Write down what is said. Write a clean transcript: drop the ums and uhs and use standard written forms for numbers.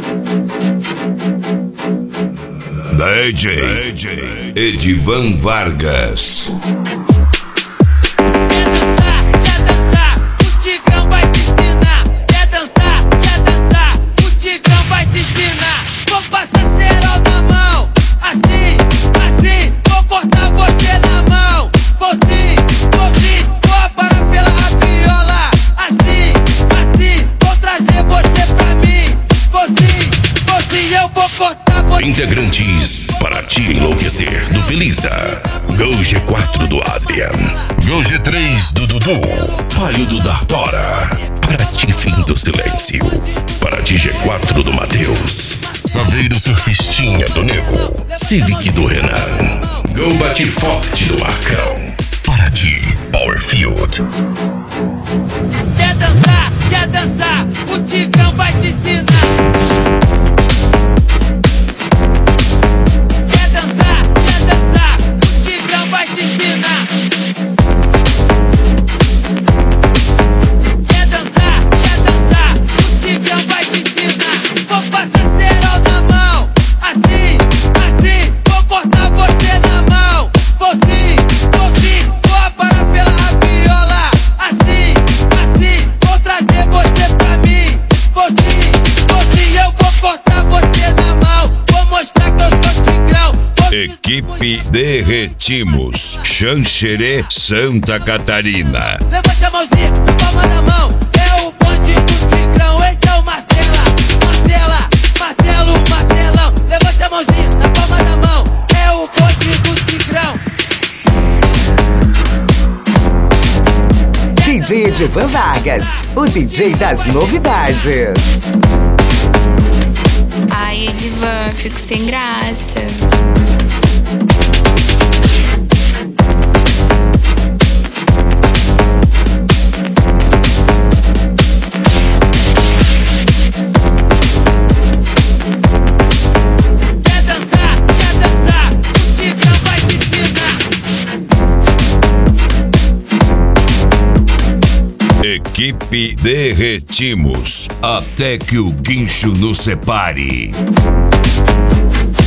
DJ Edivan Vargas. Integrantes para te enlouquecer do Belisa, Gol G4 do Adrian, Gol G3 do Dudu, Palhudo da Tora, para ti Fim do Silêncio, para ti G4 do Matheus, Saveiro Surfistinha do Nego, Civic do Renan, Gol Bate Forte do Marcão, para ti Powerfield. Quer dançar, o Tigrão vai te ensinar. Equipe Derretimos, Xanxerê, Santa Catarina. Levante a mãozinha na palma da mão. É o bonde do Tigrão, então martela, martela, martelo, martelão. Levante a mãozinha na palma da mão. É o bonde do Tigrão. DJ Edivan Vargas, o DJ das novidades. Ai, Edivan, fico sem graça. Equipe Derretimos, até que o guincho nos separe.